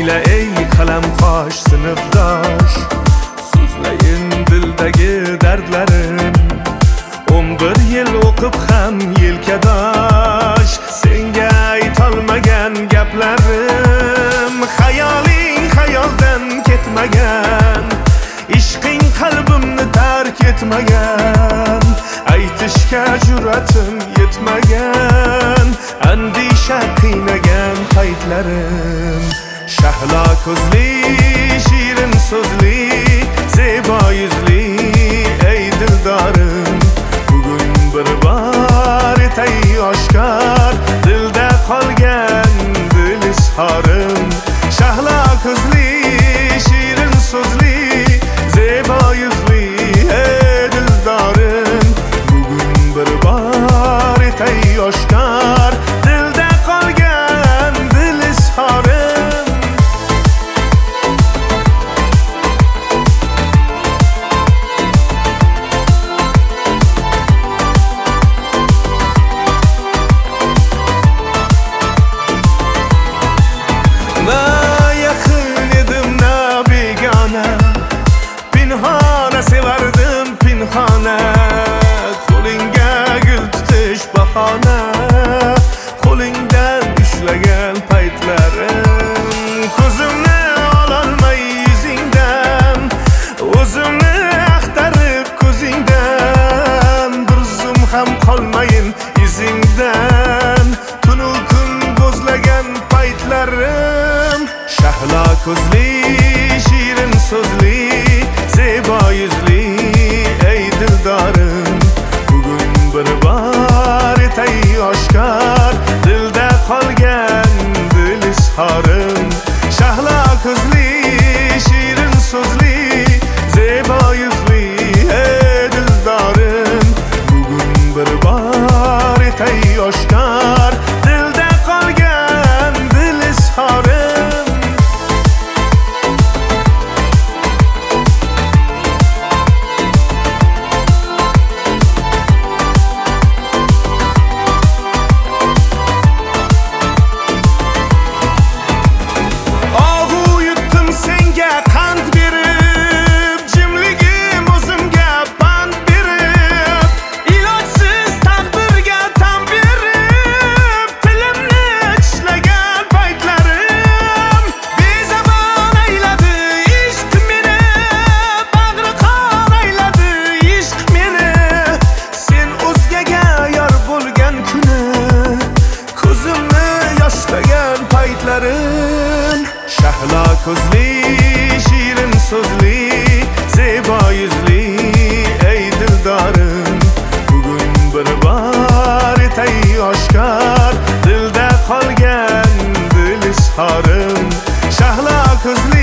Tingla ey qalam qosh sinfdosh, so'zlayin dildagi dardlarim. 11 yil o'qib ham yelkadosh, senga aytolmagan gaplarim. Xayoling xayoldan ketmagan, ishqing qalbimni tark etmagan. Aytishga jur'atim yetmagan, andisha qiynagan paytlarim. Shahlo ko'zli, shirin so'zli, zebo yuzli ey dildorim. Bugun bir bor etay oshkor, dilda qolgan dil izhorim. Shahlo ko'zli, shirin so'zli, zebo yuzli ey dildorim. Bugun bir bor etay oshkor, dilda qolgan dil izhorim. Na yaqin edim na begona, pinhona sevardim pinhona. Qo'lingga gul tutish bahona, qo'lingdan ushlagan paytlarim. Ko'zimni ololmay yuzingdan, o'zimni axtarib ko'zingdan. Bir zum ham qolmayin izingdan, tunu kun bo'zlagan paytlarim. Shahlo ko'zli, shirin so'zli, zebo yuzli ey dildorim. Bugun bir bor etay oshkor, dilda qolgan dil izhorim. Shahlo ko'zli, shirin so'zli, zebo yuzli ey dildorim. Bugun bir bor etay oshkor, dilda qolgan dil izhorim. Shahlo ko'zli, shirin so'zli, zebo yuzli ey dildorim. Bugun bir bor etay oshkor, dilda qolgan dil izhorim. Shahlo ko'zli